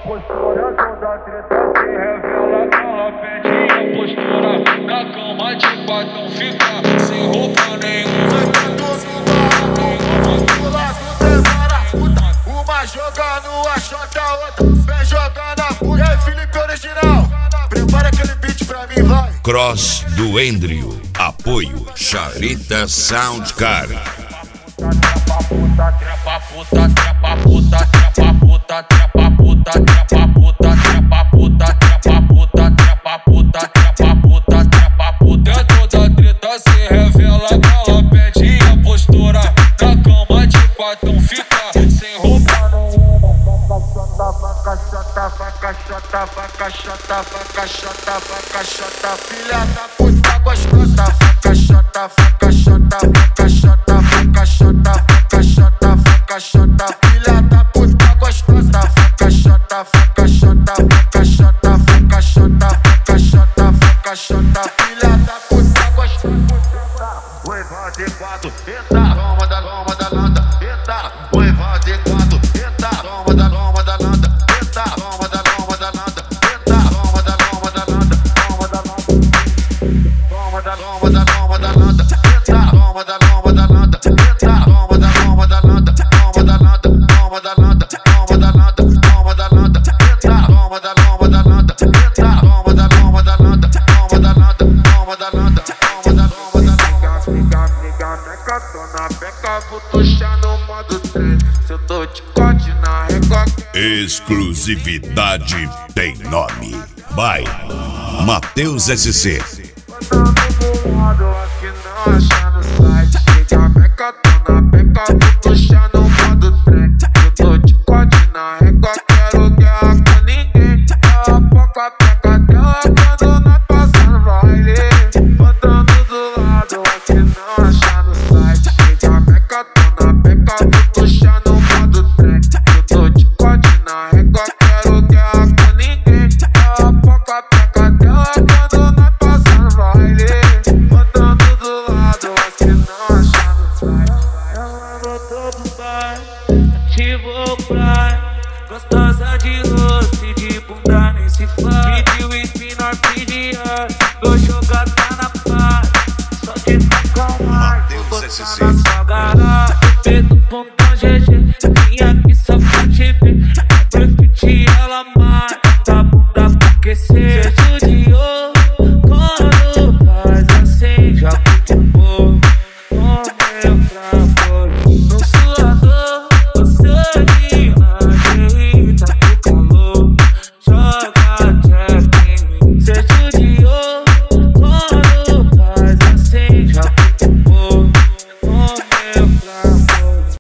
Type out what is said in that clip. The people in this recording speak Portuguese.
postura toda treta se revela. Ela pede a postura na cama de batom, fica sem roupa nenhuma. Uma jogando a chota, outra vem jogando a puta. E aí, Felipe Original, prepara aquele beat pra mim, vai. Cross do Endrio. Apoio Charita Soundcar. Trepa puta, trepa puta, trepa puta, trepa puta, trepa puta, trepa puta, trepa puta, trepa puta, trepa puta, trepa puta, trepa puta. Dentro da treta se revela, ela pede a postura na cama de batom, fica sem roupa. Vaca chata, vaca chata, vaca chata, vaca chata, vaca chata, filha da puta gostosa. Vaca chata, vaca chata, vaca chata, vaca chata, vaca chata, vaca chata, filha da puta gostosa. Vaca chata, vaca chata, vaca chata, vaca chata, vaca chata, vaca chata, filha da puta gostosa. Noiva de quatro, eita, toma da landa, eita, noiva de quatro, eita, toma da landa, eita, toma da landa, eita, toma da landa, toma da landa, toma da landa, toma da landa, eita, toma da landa, eita, toma da landa, toma da landa, toma da landa, toma da landa, toma da landa, eita, toma da landa, eita, toma da landa, toma da landa, toma da landa, toma da landa. Tô na beca, vou puxar no modo trem. Se eu tô de corte na régua. Exclusividade tem nome. By Matheus SC. Botando do lado, aqui não acha no site. Chega a beca, tô na beca, vou puxar no modo trem. Se eu tô de corte na régua, quero guerra com ninguém. Ela poca a peca dela quando nós passa no baile. Botando do lado, aqui não acha no site. Chega a beca, tô na beca, vou puxar no modo trem. Eu tô de corte na régua, quero guerra com ninguém. Ela poca a peca dela quando nós passa no baile. Botando do lado, aqui não acha no site. Ela botou do bar, ativou o praia. Gostosa de rosto e de bunda nem se faz. Pediu espinor, pedia, vou jogar tá na paz. Só de tacar mais, vou botar na sua garagem. Peito, pontão, GG, vim aqui